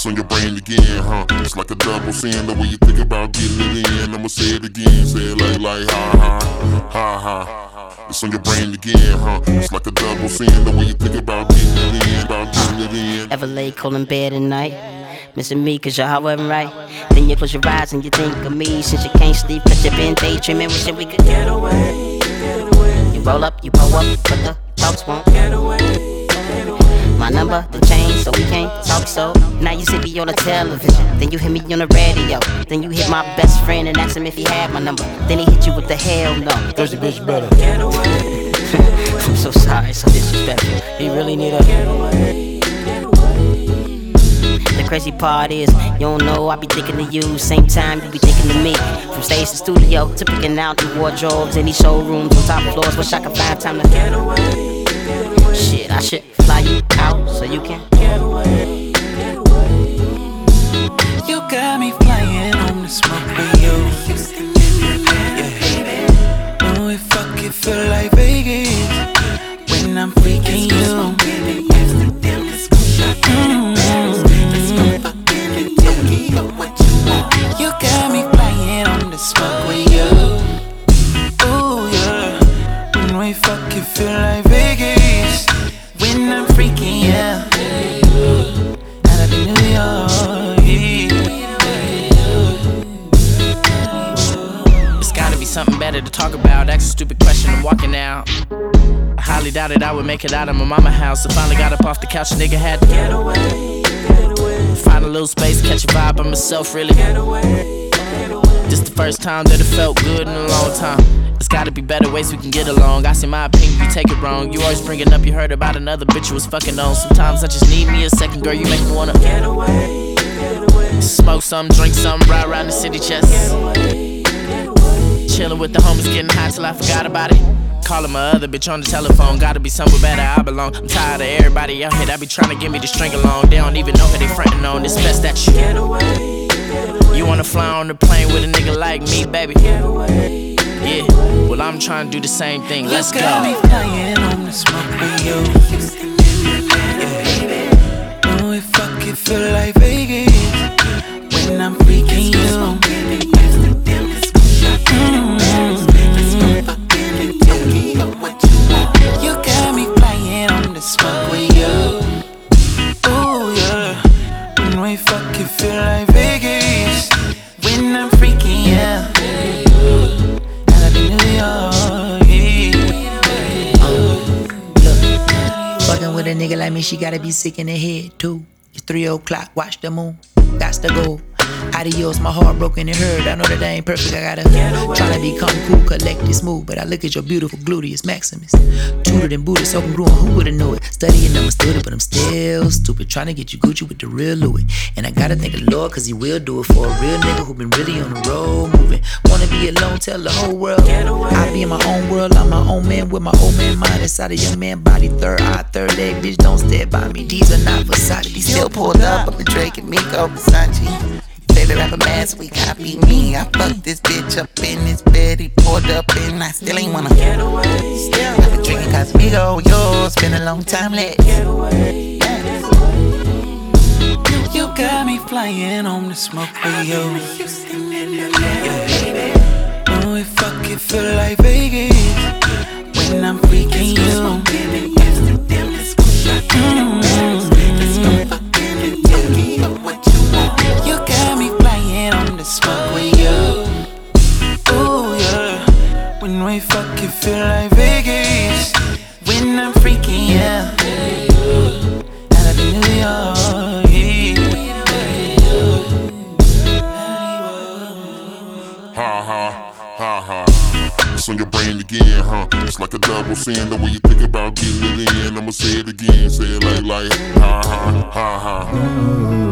It's on your brain again, huh? It's like a double sin the way you think about getting it in. I'ma say it again, say it like ha ha, ha ha. It's on your brain again, huh? It's like a double sin the way you think about getting it in, about getting it in. Ever lay cold in bed at night, missing me cause your heart wasn't right? Then you close your eyes and you think of me. Since you can't sleep cause you been daydreaming, wishing we could get away. You roll up, you pull up, but the talks won't get away. My number, the change, so we can't talk so. Now you see me on the television, then you hit me on the radio. Then you hit my best friend and ask him if he had my number. Then he hit you with the hell no. Thirsty bitch better. Get away. I'm so sorry, so disrespectful. He really need a get away. The crazy part is, you don't know I be thinking of you. Same time you be thinking of me. From stage to studio to picking out the wardrobes in these showrooms on top floors. Wish I could find time to get away. Shit, I should fly you out so you can get away. You got me flying on the smoke with you. Yeah. Oh, if I could feel like Vegas when I'm freaking you. You got me flying on the smoke with you. Oh yeah. When we fucking feel like Vegas when I'm freaking you. Out of New York, yeah. It's gotta be something better to talk about. Ask a stupid question, I'm walking out. I highly doubted I would make it out of my mama's house. I finally got up off the couch, a nigga had to get away. Find a little space, catch a vibe by myself, really. This the first time that it felt good in a long time. There's gotta be better ways we can get along. I see my opinion, you take it wrong. You always bringing up you heard about another bitch you was fucking on. Sometimes I just need me a second, girl, you make me wanna get away. Smoke some, drink some, ride around the city chest. Chillin' with the homies, getting high till I forgot about it. Calling my other bitch on the telephone, gotta be somewhere better I belong. I'm tired of everybody out here that be trying to get me to string along. They don't even know who they frontin' on, it's best that you get away. You wanna fly on the plane with a nigga like me, baby? Get away. Yeah, well I'm trying to do the same thing, let's go. You got me flying on the smoke with you. Yeah. Oh, if I could feel like Vegas when I'm freaking you. You got me flying on the smoke with you. Oh yeah, when we fucking feel like Vegas when I'm freaking you. Out of New York, Look, fucking with a nigga like me, she gotta be sick in the head too. It's 3 o'clock, watch the moon, gots to go. Adios, my heart broken and hurt. I know that I ain't perfect, I gotta tryna become cool, collected, smooth. But I look at your beautiful gluteus maximus. Tutored and booted, so congruent, who would've know it? Studying, I'm student, but I'm still stupid. Tryna get you Gucci with the real Louis. And I gotta thank the Lord, cause he will do it for a real nigga who been really on the road moving. Wanna be alone, tell the whole world I be in my own world, I'm my own man with my old man mind inside a young man body. Third eye, third leg, bitch, don't stand by me. These are not Versace. These still pulled up with Drake and Miko Versace. Favorite rapper man, so he copy me. I fucked this bitch up in his bed, he pulled up and I still ain't wanna get away. I've been drinking Cosmigo, yo, it's been a long time, let's get away. you got me flying on the smoke with you. Oh, if I could feel like Vegas when I'm freaking you. You got me flying on the smoke with you. Oh yeah, when we fucking feel like Vegas when I'm freaking you. Out of New York, Ha ha, ha ha. It's on your brain again, huh? It's like a double sin the way you think about getting it in. I'ma say it again, say it like ha ha, ha ha.